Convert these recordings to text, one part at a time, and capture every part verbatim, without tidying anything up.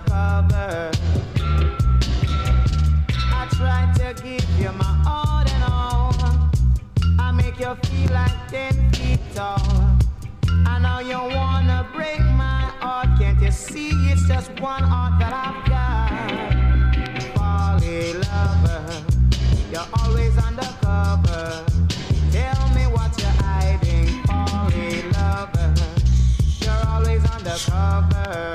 undercover. I try to give you my all and all. I make you feel like ten feet tall. I know you wanna break my heart. Can't you see it's just one heart that I've got? Folly lover, you're always undercover. Tell me what you're hiding. Folly lover, you're always undercover.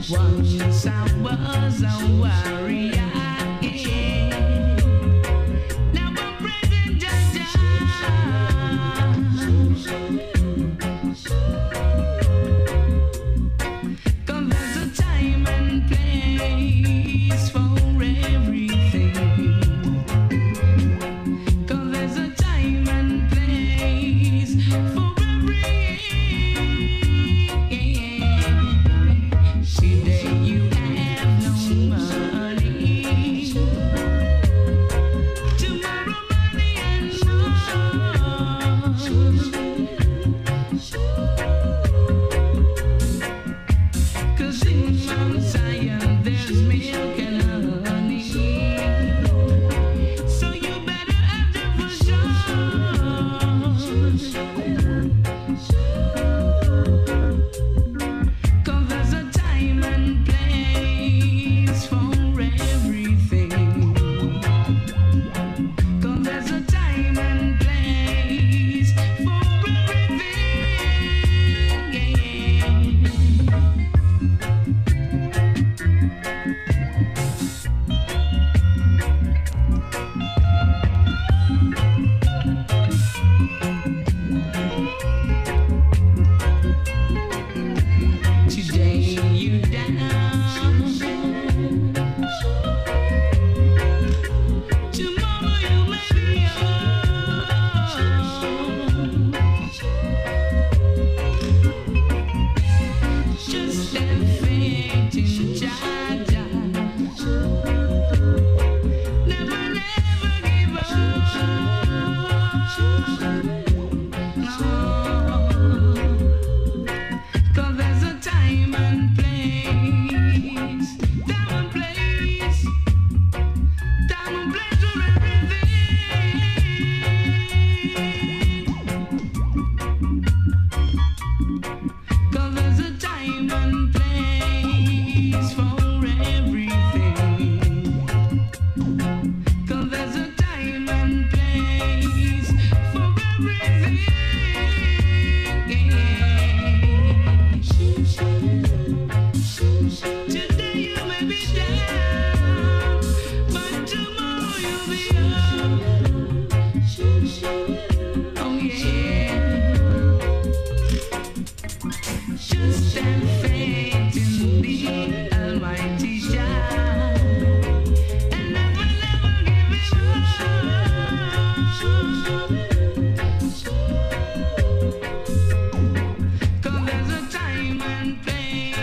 Once I was a warrior, yeah. Now I'm praising Jah. Cause there's a time and place for everything. Cause there's a time and place for today you have no money, tomorrow money and more. Cause in Mount Zion there's milk and honey, so you better have them for sure. Cause there's a time and place for everything. Cause there's a time and place for everything. Today you down, tomorrow you may be up. Just have faith in Jah. Never, never give up. No. Cause there's a time and place, time and place, time and place for everything. Cause there's a time and place for everything. Cause there's a time and place for everything. Today you may be down, but tomorrow you'll be up. Oh yeah. Just have faith in the Almighty Jah, and never, never give it up. Cause there's a time and place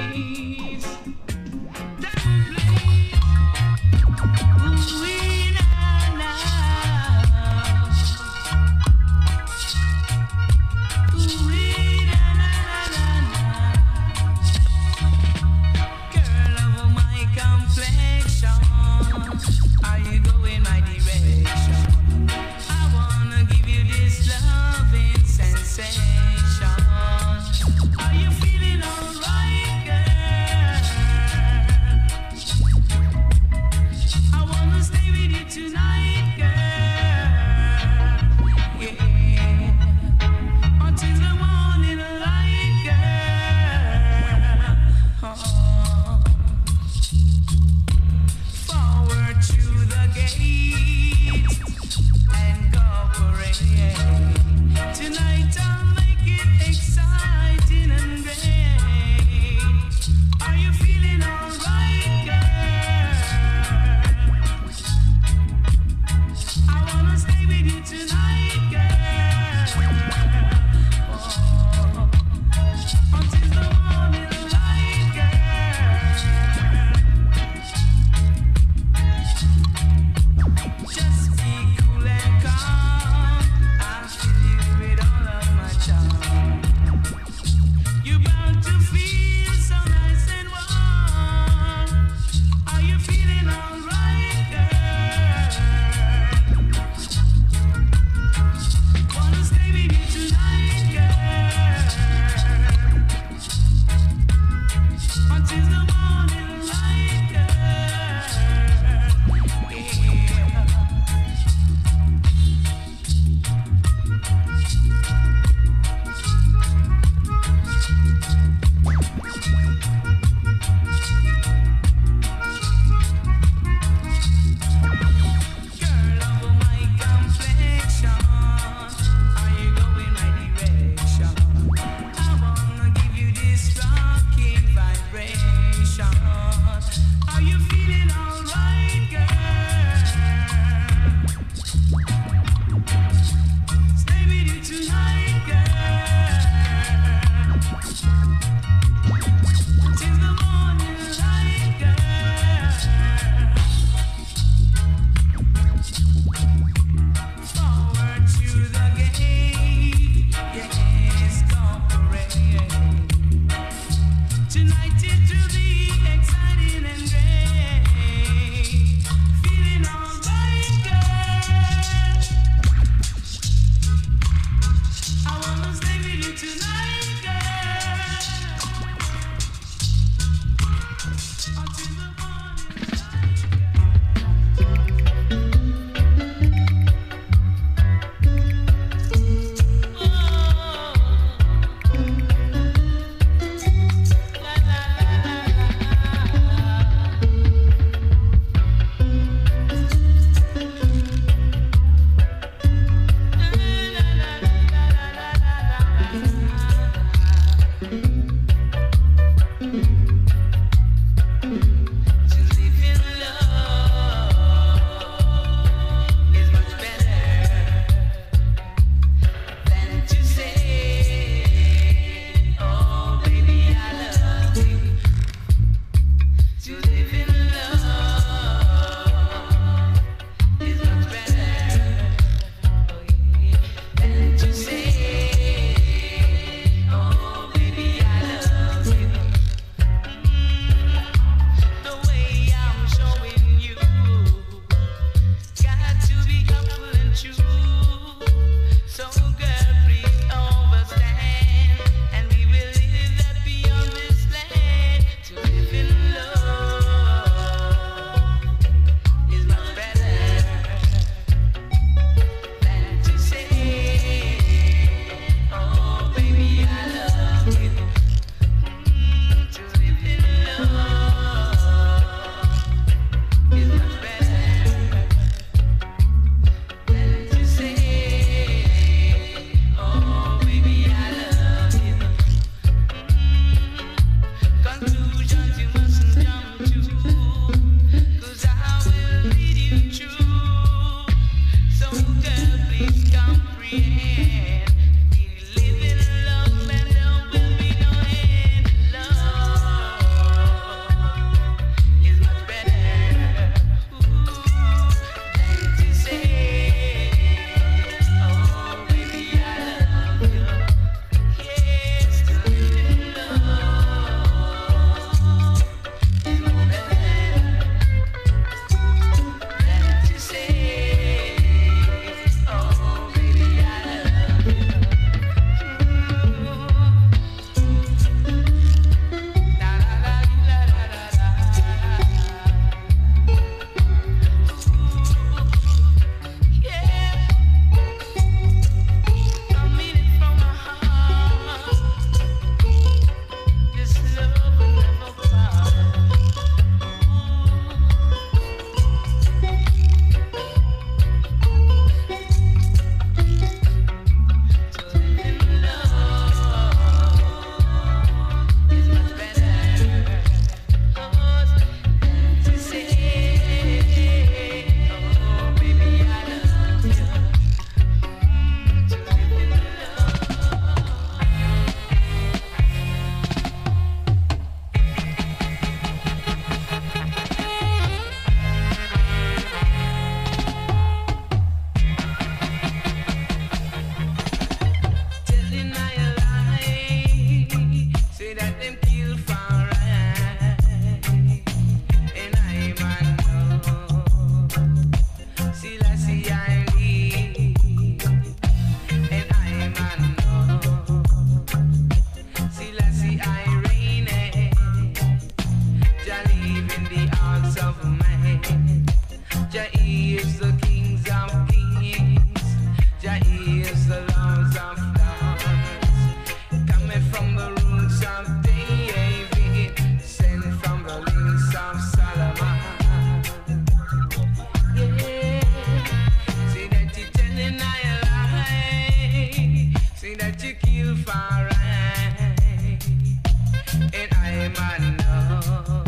Tonight it will be exciting and great. Feeling alright, girl. I wanna stay with you tonight, girl. Until the morning light. Oh, la la la To live in love is much better than to say, oh baby I love you. To live in love is much better than to say, oh baby I love you. The way I'm showing you, got to be humble and true. So girl, please understand, and we will live that beyond this land. To live in love is much better than to say, oh baby I love you. To live in love is much better than to say, oh baby I love you. Conclusions you mustn't jump to, 'cause I will lead you true. So girl, please comprehend. We live in love and there will be no end. Love is much better than to say, oh baby I love you. Yes, to live in love is much better than to say, oh baby I love you. La la la la la la la. Yeah, I mean it from my heart. This love will never part. To live in love is much better than to say, oh baby I love you. To live in telling I a lie, say that them kill for right, and I'm a know. See, I see I leave, and I'm a know. See, I see I reign, Jah live in the hearts of man. Jah is the kings of kings. Jah is the lords of lords. Coming from the roots of David, sent from the links of Solomon. Yeah, say that you telling I a lie. Say that you kill for right, and I'm a know.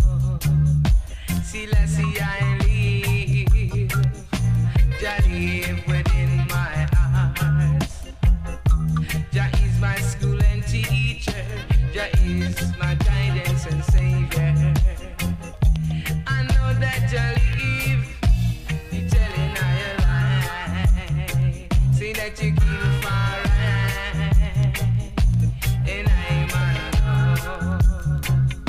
See, let's see I live. Jah live within my heart. Jah is my school and teacher. Jah is my guidance and savior. I know that Jah live. You telling I a lie. Say that you kill for right, and I'm a know.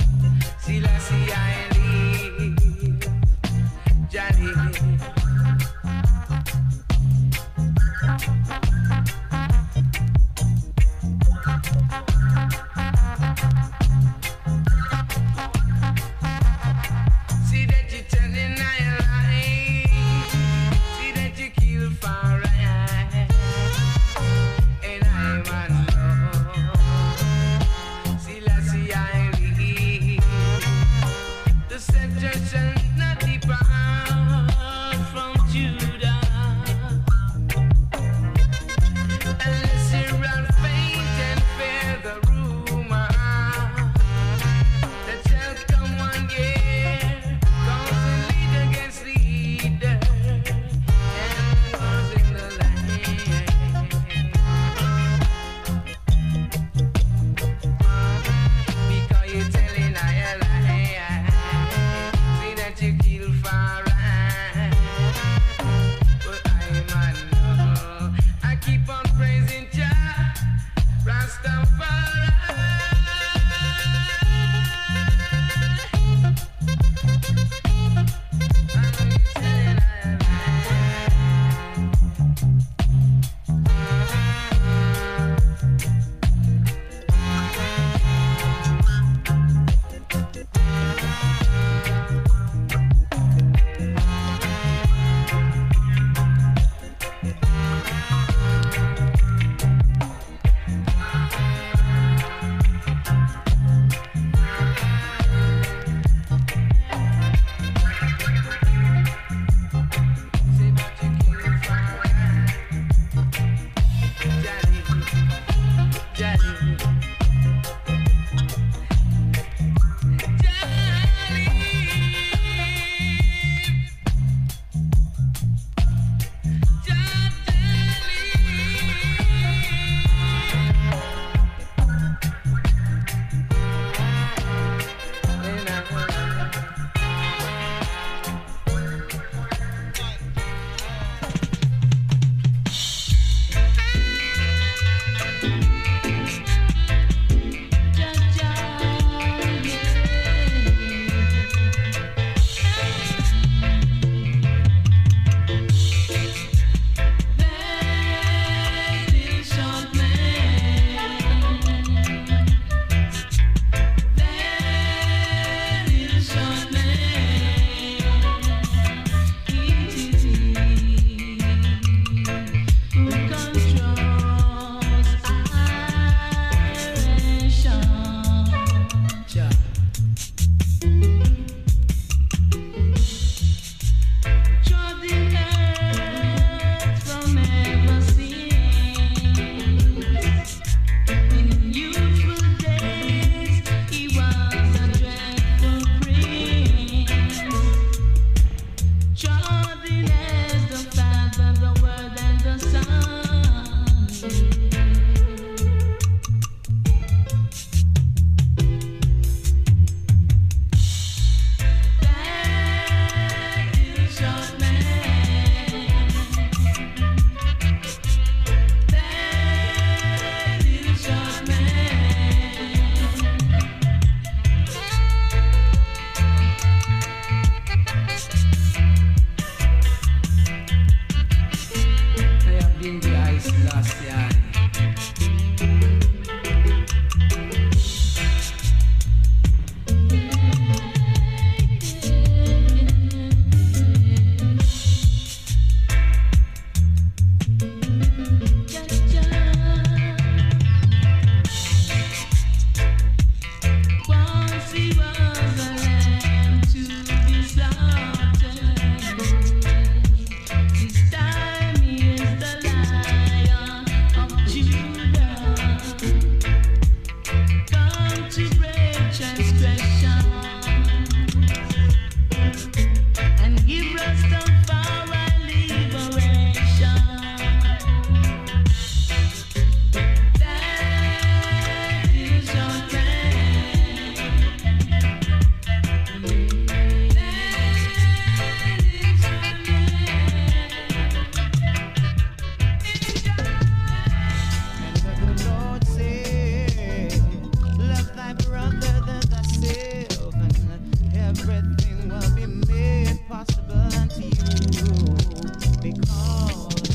other than thyself, and everything will be made possible unto you, because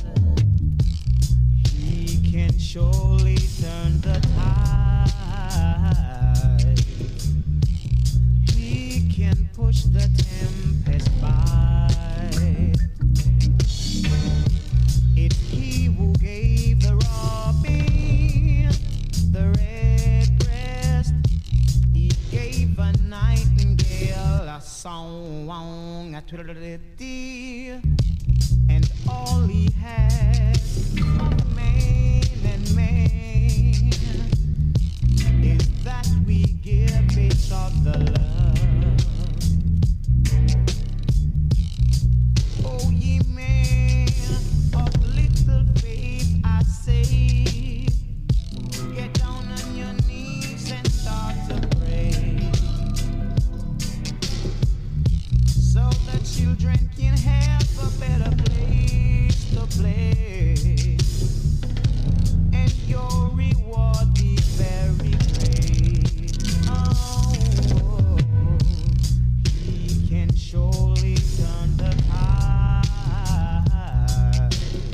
he can surely turn the tide. He can push the tempest by. It's he who gave the robin the red breast. He gave a nightingale a song, a twiddle-dee, and all he has of man and man is that we give each other love. Oh, ye men of little faith, I say, get down on your knees and start to pray, so the children can have a better place to play, and your reward be very great. Oh, he can surely turn the tide.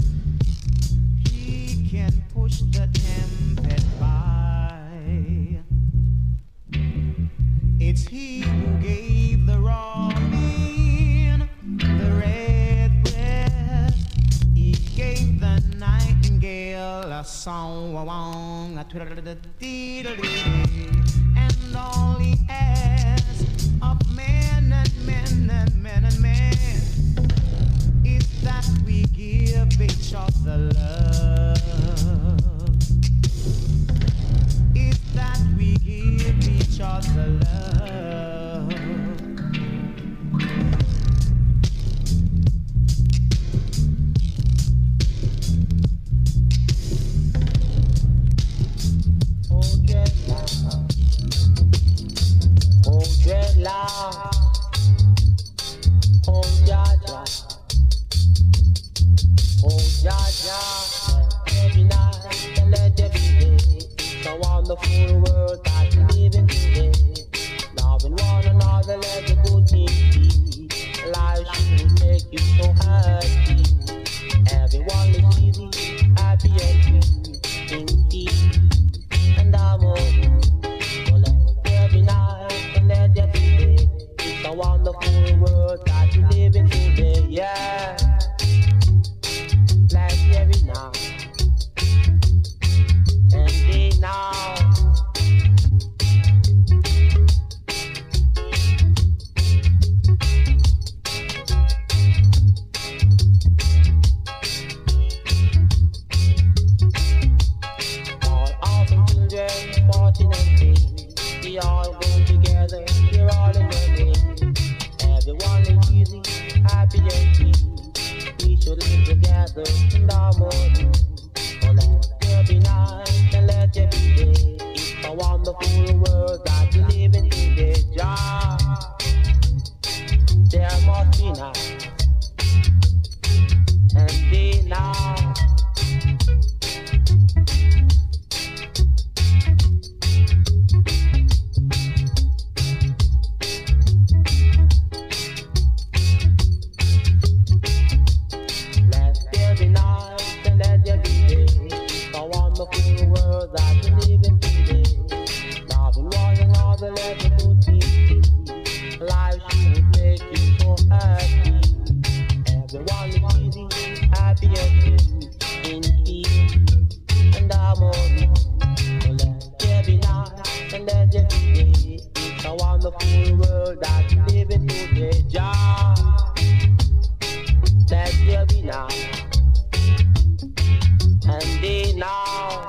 He can push the tempest by. It's he who gave the robin the red breast. He gave the nightingale a song, a twiddle-dee-dee, and all he asks of men and men and men and men is that we give each other love. Is that we give each other love. Oh, dreadlock. Oh, dreadlock. Oh, Jaja. Oh, Jaja. Every night and let every day. So wonderful world that we live in today. Loving one another, let the good things be. Life should make you so happy. Everyone is easy, happy and free. In peace and harmony. So let every night and let every day. It's a wonderful world that we live in today. Yeah. Like every night and day now. All awesome children, sporting and free. We all go together, we're all in the name. Everyone is easy, happy and free. We should live together in harmony. So let there be night and let there be day. It's a wonderful world that we live in today. Jah, there must be night and day now. Let there be night and let there be day. It's a wonderful world that we live in today. Loving one another, let the good things be. Life should make you so happy. Everyone is easy, happy and free. In peace and harmony. So let there be night and let there be day. It's a wonderful world that we live in today. Jah, let there be night and day now.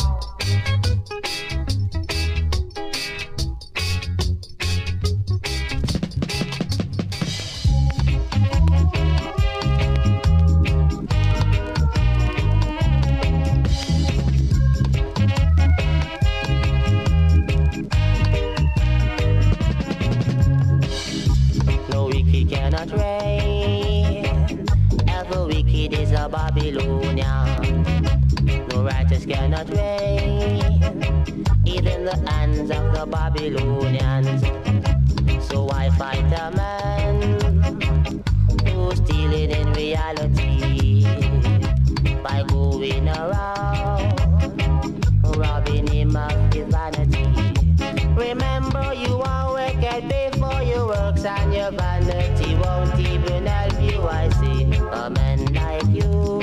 No wicked cannot reign. Ever wicked is a Babylonian. No righteous cannot reign. is in the hands of the Babylonians. So I fight a man who's stealing in reality by going around robbing him of his vanity. Remember, you are wicked before your works, and your vanity won't even help you. I say, a man like you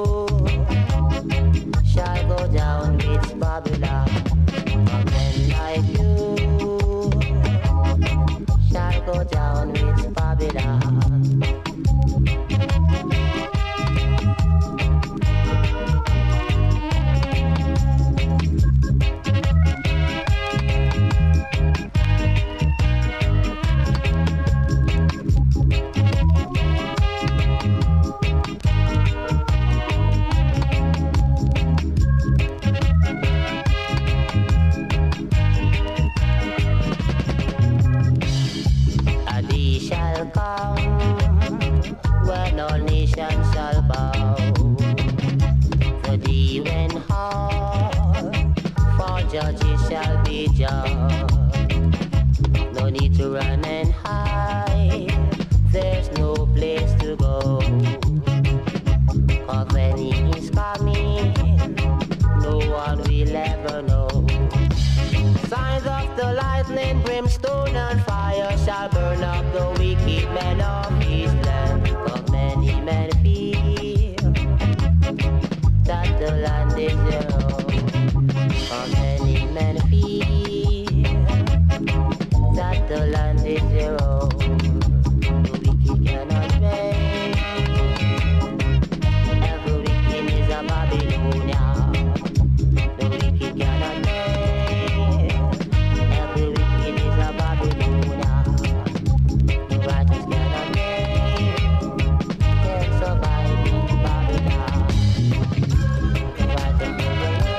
shall go down with Babylon. A man like you shall go down with Babylon. Judges shall be judged. No need to run and hide. There's no place to go. Cause when he is coming, no one will ever know. Signs of the lightning, brimstone and fire shall burn up the wicked men of his land. Cause many men feel that the land is their own. Cause many men feel that the land is their own. The wicked cannot reign. Every wicked is a Babylonian. The wicked cannot reign. Every wicked is a Babylonian. The righteous cannot reign. Can't survive in Babylon. The righteous never reign.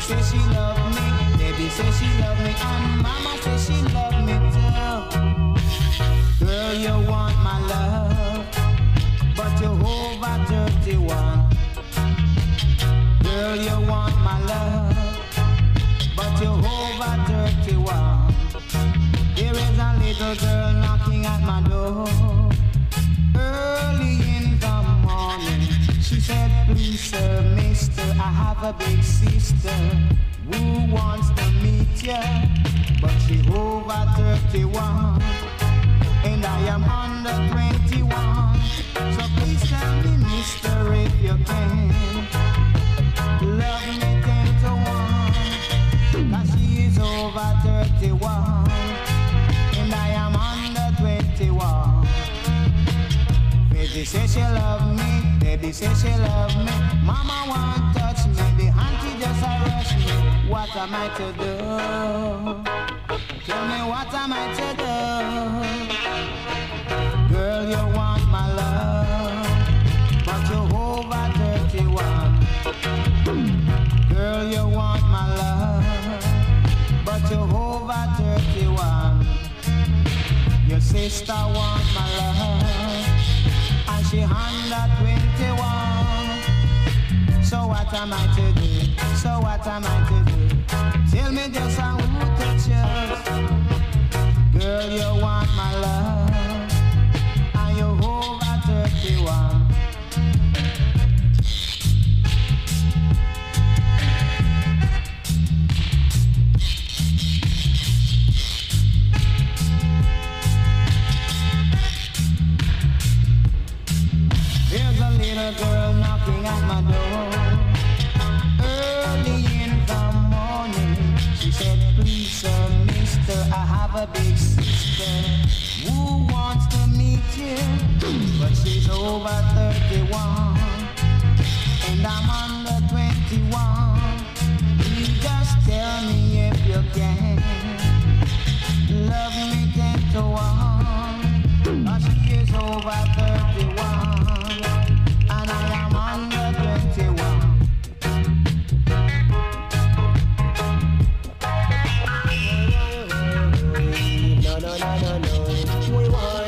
say she love me, baby say she love me, and mama say she love me too. Girl, you want my love, but you're over thirty-one. Girl, you want my love, but you're over thirty-one. There is a little girl knocking at my door early in the morning. She said, please sir, mister, I have a big sister who wants to meet ya, but she over thirty-one and I am under twenty-one. So please tell me, mister, if you can love me ten to one, cause she is over thirty-one and I am under twenty-one. Baby say she love me, baby say she love me, mama won't touch me, the auntie just a rush me. What am I to do? Tell me what am I to do? Girl, you want my love, but you're over thirty-one. Girl, you want my love, but you're over thirty-one. Your sister want my love, and she under twenty-one. So what am I to do? So what am I to do? Tell me just how who touches. Girl, you want my love, and you're over thirty-one. There's a little girl knocking at my door early in the morning. She said, please sir, mister, I have a big sister who wants to meet you, but she's over thirty-one and I'm under twenty-one. Please just tell me if you can love me ten to one, cause she is over thirty-one and I am under twenty-one. No, no, no, no, no. We want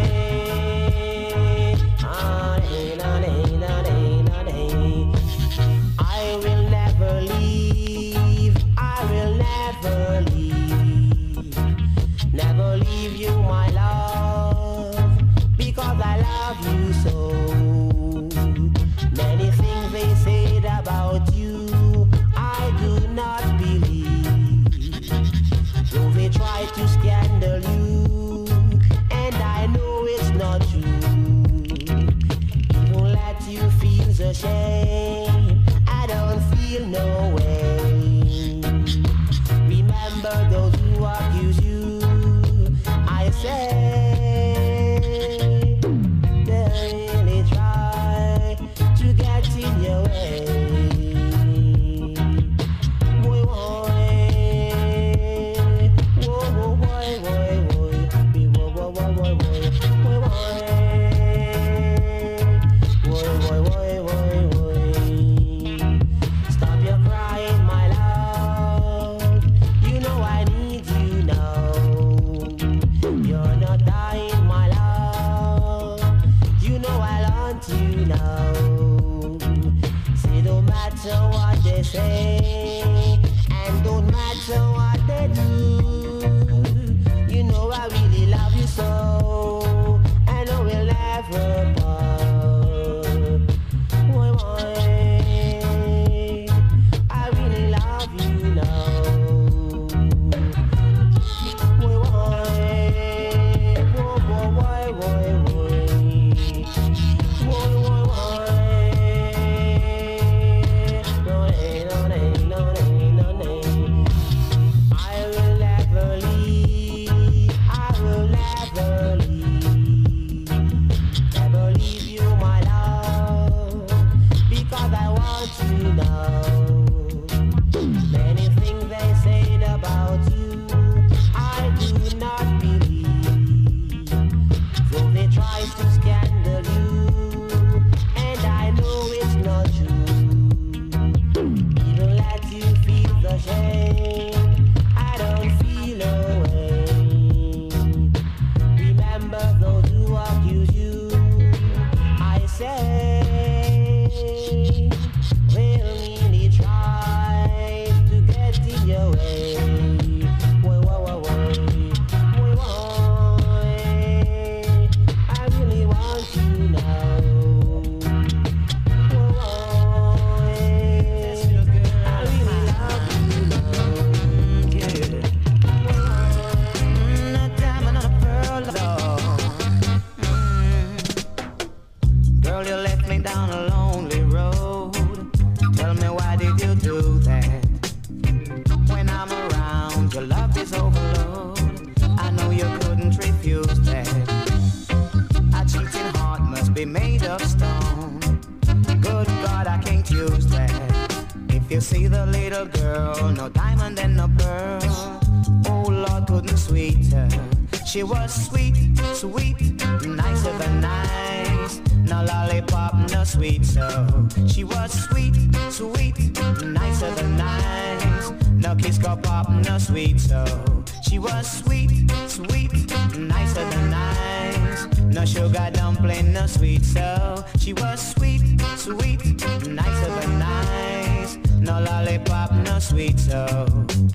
I will never leave, I will never leave, never leave you, my love, because I love you so. Many things they said about you, I do not believe. Though they try to scandal you, and I know it's not true. Even let you feel the shame, I don't feel no way. Remember those who accuse you, I say they really try to get in your way. Boy, boy, whoa, whoa, boy, boy, boy, be whoa, whoa, whoa, boy, boy, boy, boy, boy, boy, boy, boy. Stop your crying, my love. You know I need you now. You're not dying, my love. You know I want you now. Say don't matter what they say, and don't matter what they do. You know I really love you so, and I will never part. Boy, boy, I really love you now. Boy, boy, boy, boy, boy, boy, boy, boy, boy, boy. No, no, no, no, no, no, no. you left me down a lonely road. Tell me, why did you do that? When I'm around, your love is overload. I know you couldn't refuse that. A cheating heart must be made of stone. Good God, I can't use that. If you see the little girl, no diamond and no pearl. Oh Lord, couldn't sweet her. She was sweet, sweet, nicer than nice. No lollipop, no sweet so. She was sweet, sweet, nicer than nice. No kiss go pop, no sweet so. She was sweet, sweet, nicer than nice. No sugar dumpling, no sweet so. She was sweet, sweet, nicer than nice. No lollipop, no sweet so.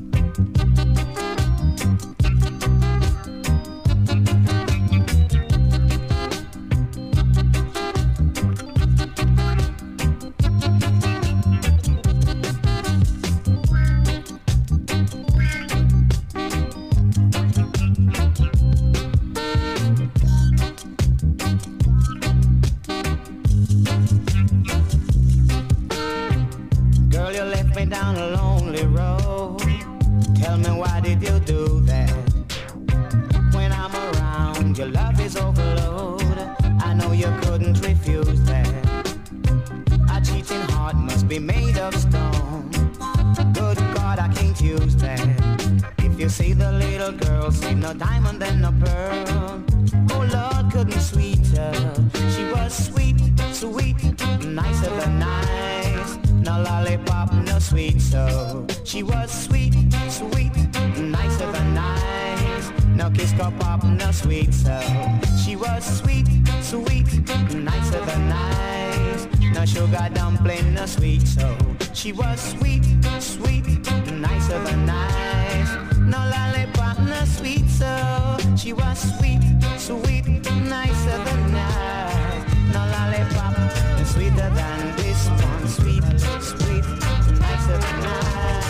Down a lonely road. Tell me, why did you do that? When I'm around, your love is overload. I know you couldn't refuse that. A cheating heart must be made of stone. Good God, I can't use that. If you see the little girl, see no diamond and no pearl. Oh Lord, couldn't sweet her. She was sweet, sweet, nicer than nice. No lollipop, no sweet so. She was sweet, sweet, nicer than nice. No kiss go pop, no sweet so. She was sweet, sweet, nicer than nice. No sugar dumpling, no sweet so. She was sweet, sweet, nicer than nice. No lollipop, no sweet so. She was sweet, sweet, nicer than nice. No lollipop, no sweeter than this one. Sweet, sweet, nicer than nice.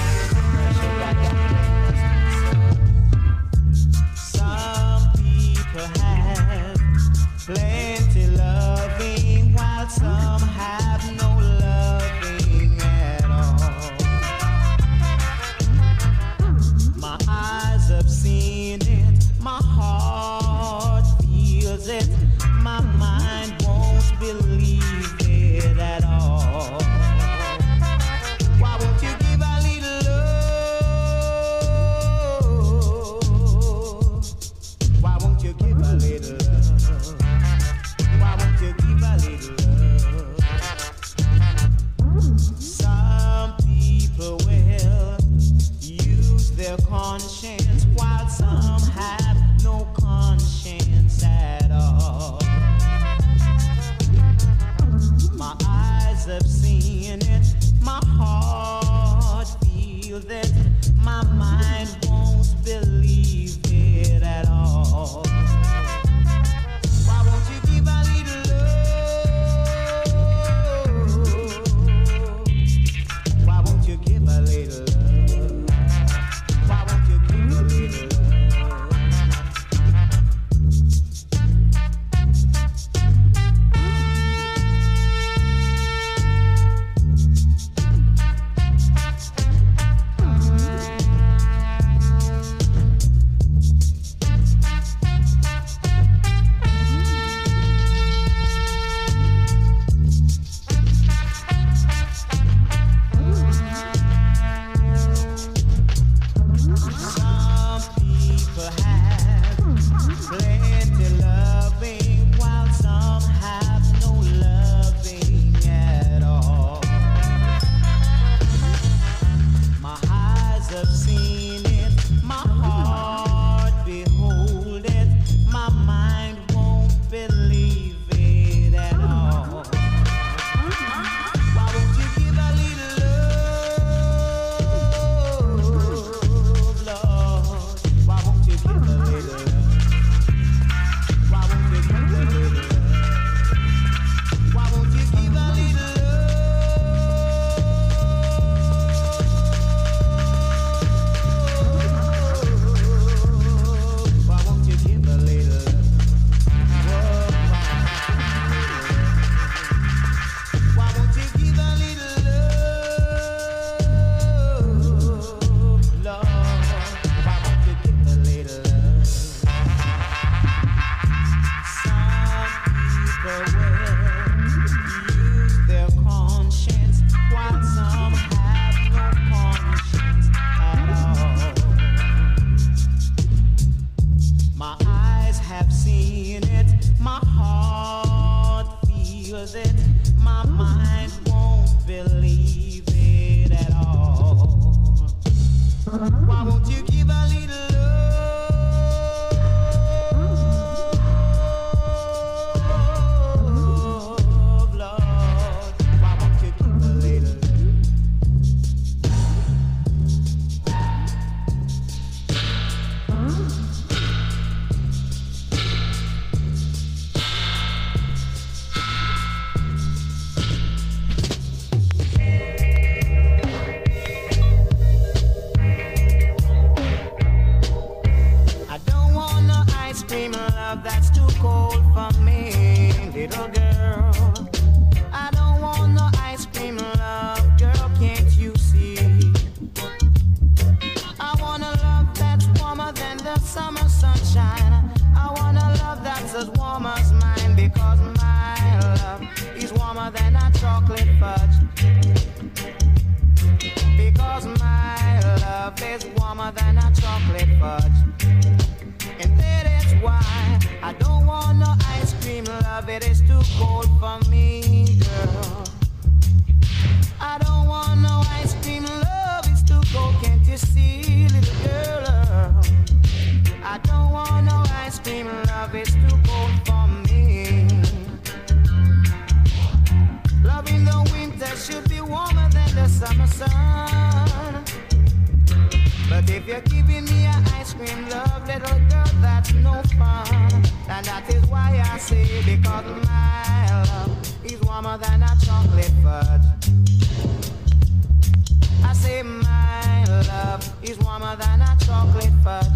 Some people have plenty loving, while some have no loving at all. My eyes have seen it, my heart feels it, my mind my mind won't believe it at all. Why won't you give a little love, Lord? Why won't you give a little? That's too cold for me, little girl. I don't want no ice cream love, girl, can't you see? I want a love that's warmer than the summer sunshine. I want a love that's as warm as mine, because my love is warmer than a chocolate fudge. Because my love is warmer than a chocolate fudge. And that is why I don't want no ice cream love, it is too cold for me, girl. I don't want no ice cream love, it's too cold, can't you see, little girl? I don't want no ice cream love, it's too cold for me. Love in the winter should be warmer than the summer sun. But if you're giving me an ice cream love, little girl, that's no fun. And that is why I say, because my love is warmer than a chocolate fudge. I say my love is warmer than a chocolate fudge.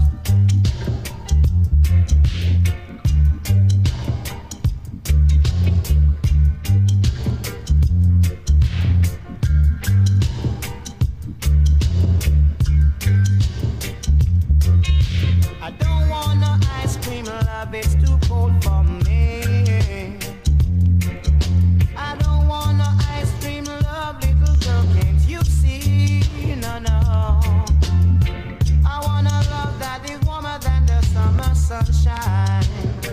I don't want no ice cream love, it's too cold for me. I don't want no ice cream love, little girl, can't you see? No, no. I want a love that is warmer than the summer sunshine.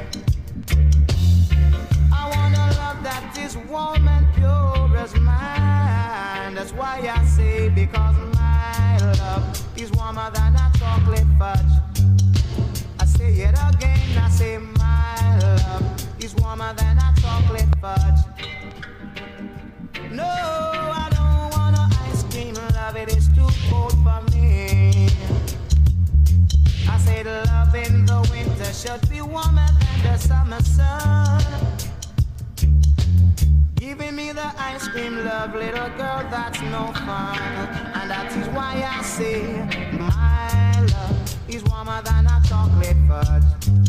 I want a love that is warm and pure as mine. That's why I say, because my love is warmer than a chocolate fudge. Say it again, I say my love is warmer than a chocolate fudge. No, I don't want no ice cream love, it is too cold for me. I say the love in the winter should be warmer than the summer sun. Giving me the ice cream love, little girl, that's no fun. And that is why I say my love is warmer than a chocolate fudge.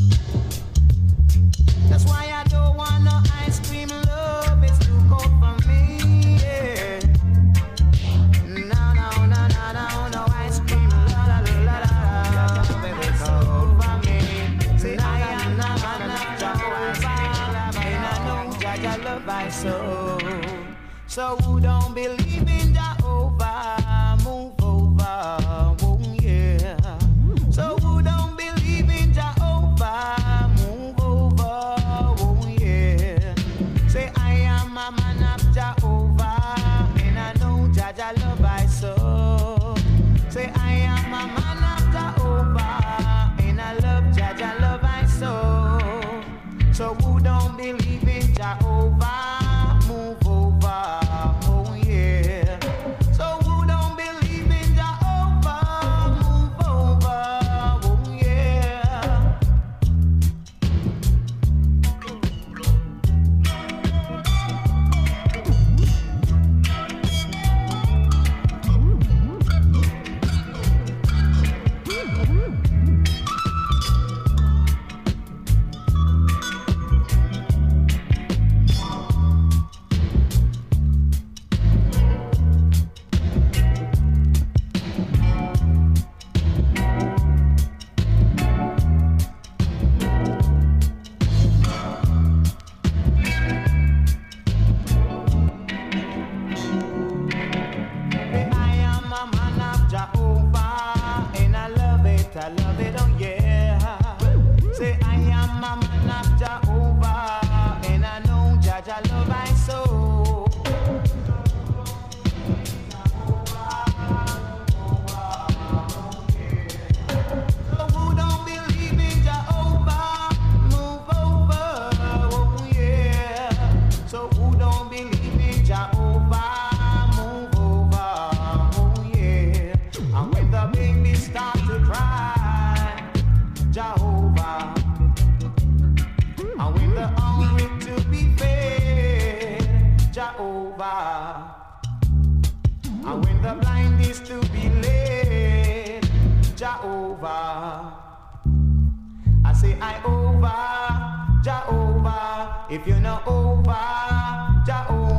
That's why I don't want no ice cream love, it's too cold for me, yeah. No, no, no, no, no, no ice cream love, la, la, la, la, it's cold for me. Say I am not gonna drop ice cream love, and I know Jaja love my soul. So who don't believe in Jehovah, move over, oh yeah. So who don't believe in Jehovah, move over, oh yeah. Say I am a man of Jehovah, and I know Jaja love my soul. Say I am a man of Jehovah, and I love Jaja love my soul. So who don't believe in Jehovah, move over, oh yeah. So who don't believe in Jehovah, move over, oh yeah. Jehovah. And when the blind is to be led, Jehovah. I say I over, Jehovah. If you know over, Jehovah.